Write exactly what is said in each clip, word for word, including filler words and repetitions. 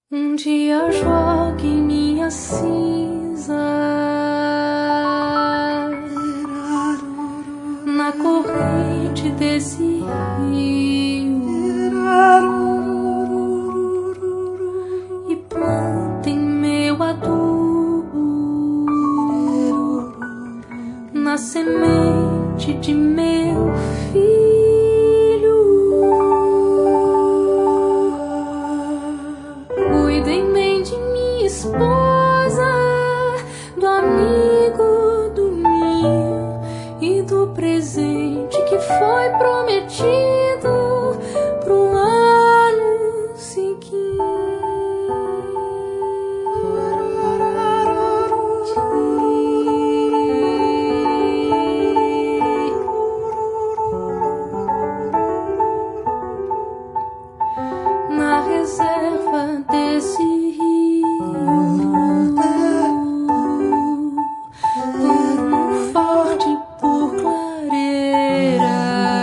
Um dia jogue minha cinza na corrente desse rio e plantem meu adubo na semente de meu filho. Cuidem bem de minha esposa, do amigo do ninho e do presente que foi prometido pro ano seguinte. Na reserva desse rio, como forte por clareira,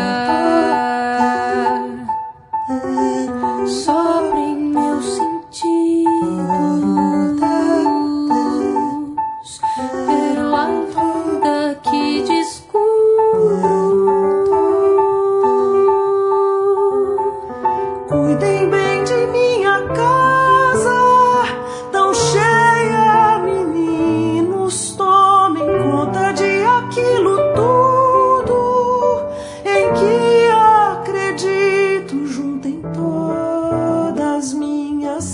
sobrem meus sentidos pela vida que descubro. Cuidem bem de minha casa, tão cheia, meninos, tomem conta de aquilo tudo em que acredito, juntem todas minhas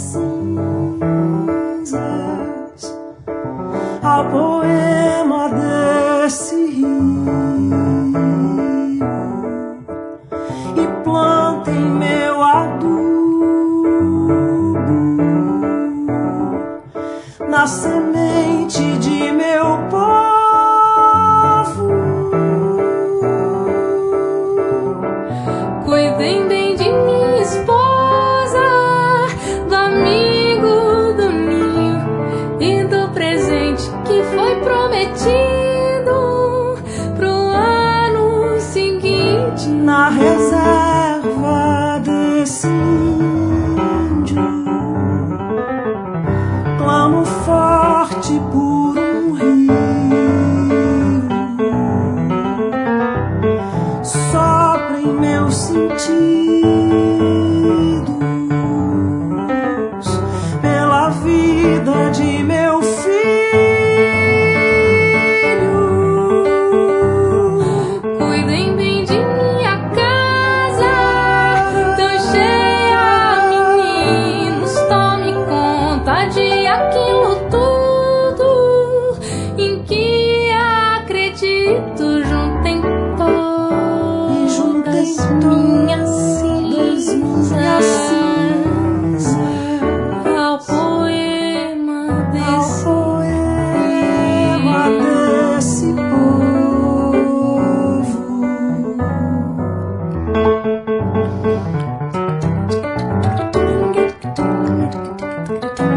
cinzas ao poema desse rio e plantem meu adubo na semente de meu povo. Cuidem bem de minha esposa, do amigo do ninho e do presente que foi prometido pro ano seguinte. Na reserva desse índio, clamo forte por um rio, soprem meus sentidos pela vida de meu filho. Cuidem bem de minha casa, tão cheia, meninos, tome conta de aquilo tudo em que acredito, juntem E juntem todas minhas todas minhas cinzas cinzas ao poema ao desse poema desse povo.